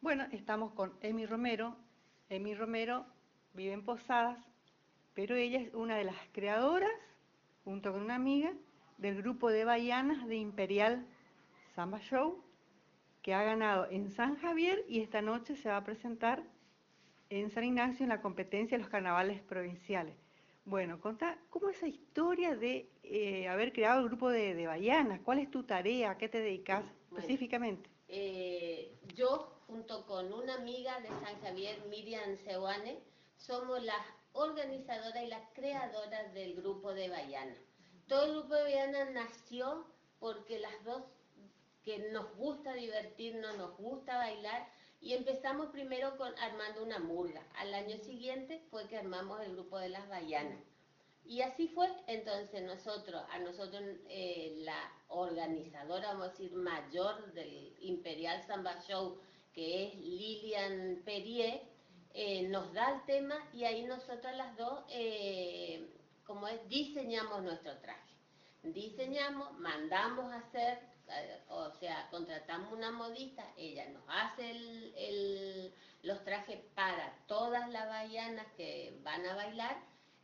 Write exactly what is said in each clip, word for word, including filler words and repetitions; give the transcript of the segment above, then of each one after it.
Bueno, estamos con Emi Romero. Emi Romero vive en Posadas, pero ella es una de las creadoras, junto con una amiga, del grupo de baianas de Imperial Samba Show, que ha ganado en San Javier y esta noche se va a presentar en San Ignacio en la competencia de los carnavales provinciales. Bueno, contá, ¿cómo es esa historia de eh, haber creado el grupo de, de baianas? ¿Cuál es tu tarea? ¿A qué te dedicas Bueno, específicamente? eh, yo, junto con una amiga de San Javier, Miriam Seoane, somos las organizadoras y las creadoras del grupo de Baiana. Todo el grupo de Baiana nació porque las dos, que nos gusta divertirnos, nos gusta bailar, y empezamos primero con armando una murga. Al año siguiente fue que armamos el grupo de las Baianas. Y así fue, entonces nosotros, a nosotros eh, la organizadora, vamos a decir, mayor del Imperial Samba Show, que es Lilian Perrier, eh, nos da el tema y ahí nosotras las dos, eh, como es, diseñamos nuestro traje. Diseñamos, mandamos a hacer, eh, o sea, contratamos una modista, ella nos hace el, el, los trajes para todas las baianas que van a bailar,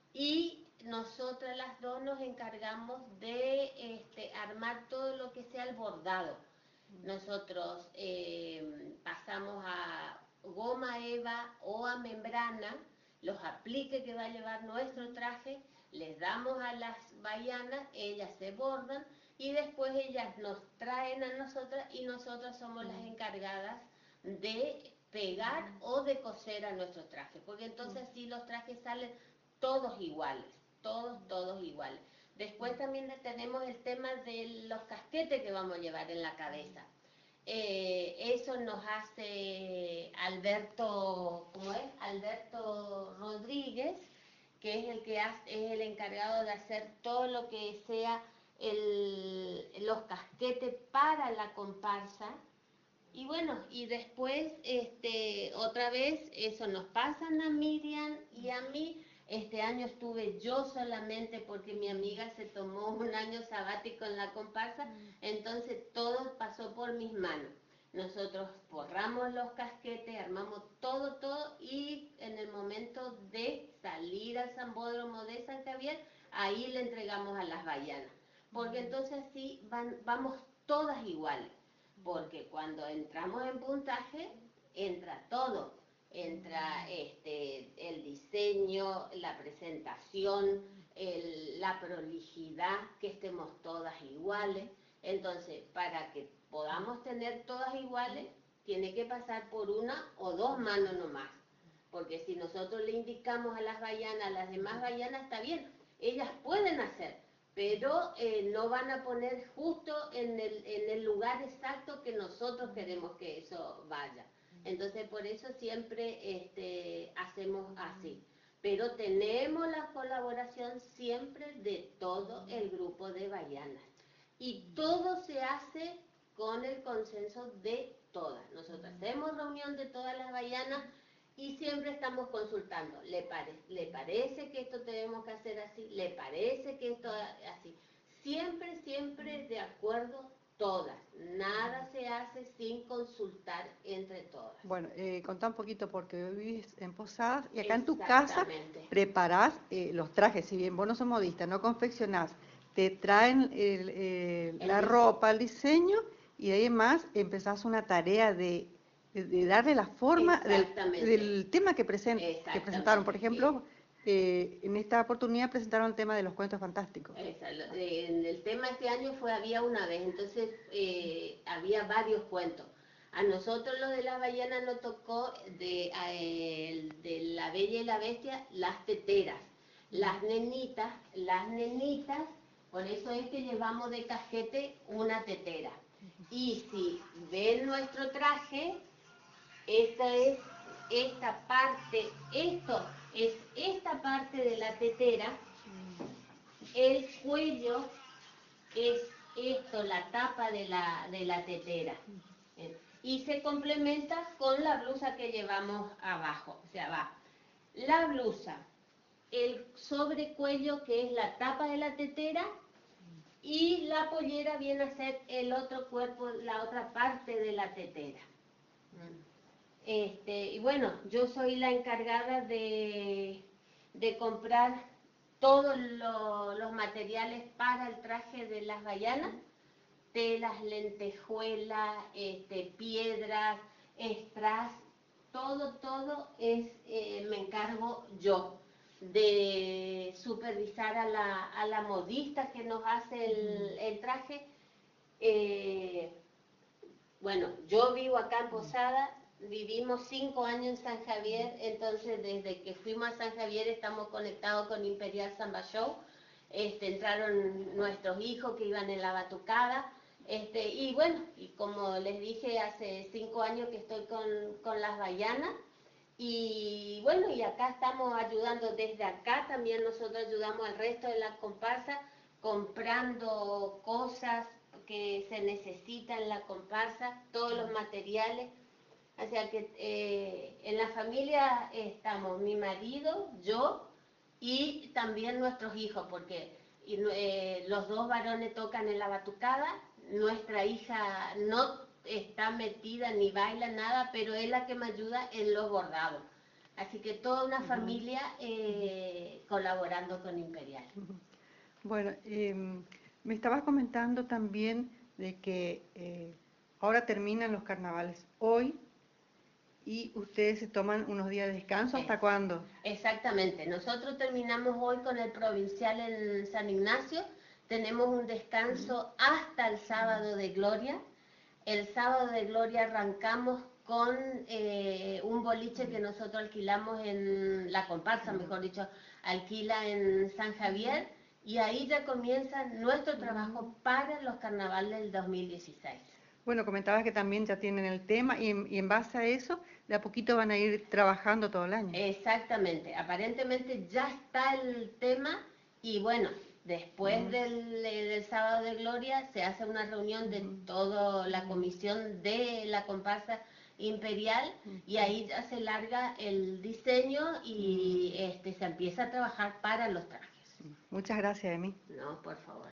y nosotras las dos nos encargamos de este, armar todo lo que sea el bordado. Nosotros eh, pasamos a goma eva o a membrana los apliques que va a llevar nuestro traje, les damos a las baianas, ellas se bordan y después ellas nos traen a nosotras y nosotras somos las encargadas de pegar o de coser a nuestros trajes, porque entonces así los trajes salen todos iguales, todos, todos iguales. Después también tenemos el tema de los casquetes que vamos a llevar en la cabeza. Eh, eso nos hace Alberto, ¿cómo es? Alberto Rodríguez, que es el que hace, es el encargado de hacer todo lo que sea el, los casquetes para la comparsa. Y bueno, y después, este, otra vez, eso nos pasan a Miriam y a mí. Este año estuve yo solamente porque mi amiga se tomó un año sabático en la comparsa, entonces todo pasó por mis manos. Nosotros forramos los casquetes, armamos todo, todo, y en el momento de salir al Sambódromo de San Javier, ahí le entregamos a las baianas. Porque entonces así van, vamos todas iguales. Porque cuando entramos en puntaje, entra todo. Entra este, el diseño, la presentación, el, la prolijidad, que estemos todas iguales. Entonces, para que podamos tener todas iguales, tiene que pasar por una o dos manos nomás. Porque si nosotros le indicamos a las baianas, a las demás baianas, está bien, ellas pueden hacer, pero eh, no van a poner justo en el, en el lugar exacto que nosotros queremos que eso vaya. Entonces por eso siempre este, hacemos así. Pero tenemos la colaboración siempre de todo el grupo de baianas. Y todo se hace con el consenso de todas. Nosotros hacemos reunión de todas las baianas y siempre estamos consultando. ¿Le, pare, ¿Le parece que esto tenemos que hacer así? ¿Le parece que esto así? Siempre, siempre de acuerdo todas. Nada se hace sin consultar entre todas. Bueno, eh, contá un poquito porque hoy vivís en Posadas y acá en tu casa Exactamente. preparás eh, los trajes, si bien vos no sos modista, no confeccionás, te traen el, eh, El la diseño. ropa, el diseño y de ahí en más empezás una tarea de, de, de darle la forma del, Exactamente. del tema que, present, que presentaron. Por Exactamente. ejemplo, eh, en esta oportunidad presentaron el tema de los cuentos fantásticos. Exacto. En el tema este año fue Había una vez, entonces eh, había varios cuentos. A nosotros los de las ballenas nos tocó de, eh, de La Bella y la Bestia, las teteras. Las nenitas, las nenitas, por eso es que llevamos de casquete una tetera. Y si ven nuestro traje, esta es esta parte, esto es esta parte de la tetera, el cuello es esto, la tapa de la, de la tetera. Y se complementa con la blusa que llevamos abajo, o sea, va la blusa, el sobrecuello que es la tapa de la tetera, y la pollera viene a ser el otro cuerpo, la otra parte de la tetera. Este, y bueno, yo soy la encargada de, de comprar todos lo, los materiales para el traje de las bayanas, telas, lentejuelas, este, piedras, strass, todo, todo es, eh, me encargo yo de supervisar a la, a la modista que nos hace el, el traje. Eh, bueno, yo vivo acá en Posada, vivimos cinco años en San Javier, entonces desde que fuimos a San Javier estamos conectados con Imperial Samba Show. Este, entraron nuestros hijos que iban en la batucada, este, y bueno, y como les dije, hace cinco años que estoy con, con las bayanas, y bueno, y acá estamos ayudando desde acá, también nosotros ayudamos al resto de la comparsa, comprando cosas que se necesitan en la comparsa, todos los materiales. O sea que eh, en la familia estamos mi marido, yo y también nuestros hijos, porque y, eh, los dos varones tocan en la batucada, nuestra hija no está metida ni baila nada, pero es la que me ayuda en los bordados. Así que toda una familia eh, colaborando con Imperial. Bueno, eh, me estabas comentando también de que eh, ahora terminan los carnavales hoy y ustedes se toman unos días de descanso. ¿Hasta Es, cuándo? Exactamente. Nosotros terminamos hoy con el provincial en San Ignacio. Tenemos un descanso hasta el sábado de Gloria. El sábado de Gloria arrancamos con eh, un boliche que nosotros alquilamos en la comparsa, mejor dicho, alquila en San Javier, y ahí ya comienza nuestro trabajo para los carnavales del dos mil dieciséis. Bueno, comentabas que también ya tienen el tema y en, y en base a eso, de a poquito van a ir trabajando todo el año. Exactamente, aparentemente ya está el tema y bueno, después uh-huh. del, del sábado de Gloria se hace una reunión de uh-huh. toda la comisión de la comparsa imperial uh-huh. y ahí ya se larga el diseño y uh-huh. este, se empieza a trabajar para los trajes. Muchas gracias, Emi. No, por favor.